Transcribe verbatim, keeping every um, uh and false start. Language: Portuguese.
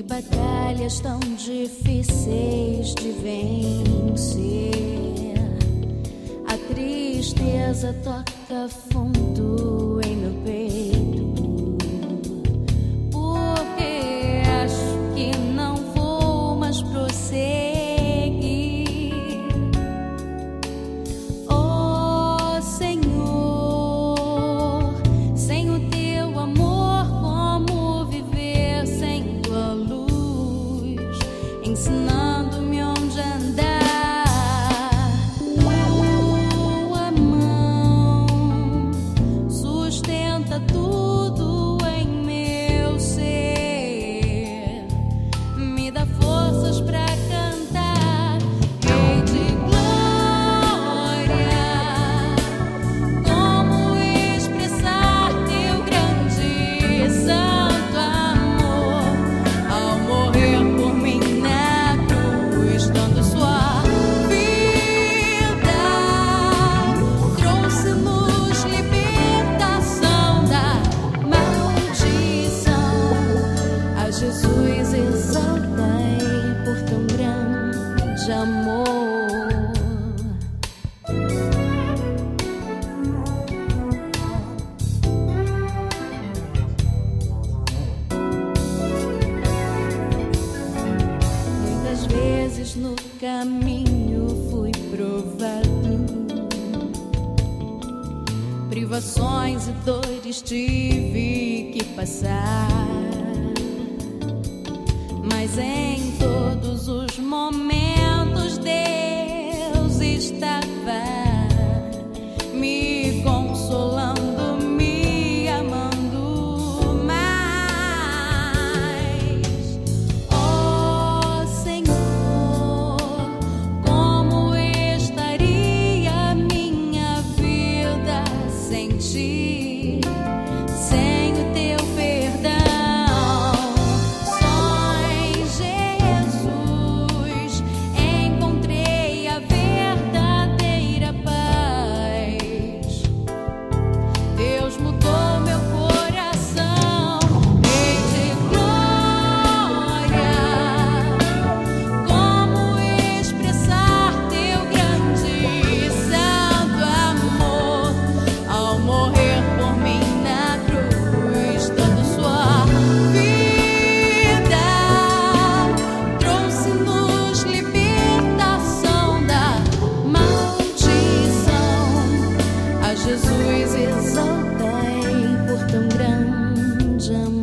Batalhas tão difíceis de vencer, a tristeza toca fundo em meu peito, porque acho que não vou mais prosseguir. Oh Senhor, sem o teu amor, como viver sem tua luz? Ensinando-me onde andar, tua mão sustenta tudo em meu ser, me dá forças pra cantar, Rei de glória. Como expressar teu grande e santo amor ao morrer por mim? Jesus, exaltai por tão grande amor. Muitas vezes no caminho fui provado, privações e dores tive que passar, mas em todos os momentos Deus estava me consolando, me amando mais. Oh Senhor, como estaria minha vida sem ti, sem o teu perdão? Jesus, exaltai por tão grande amor.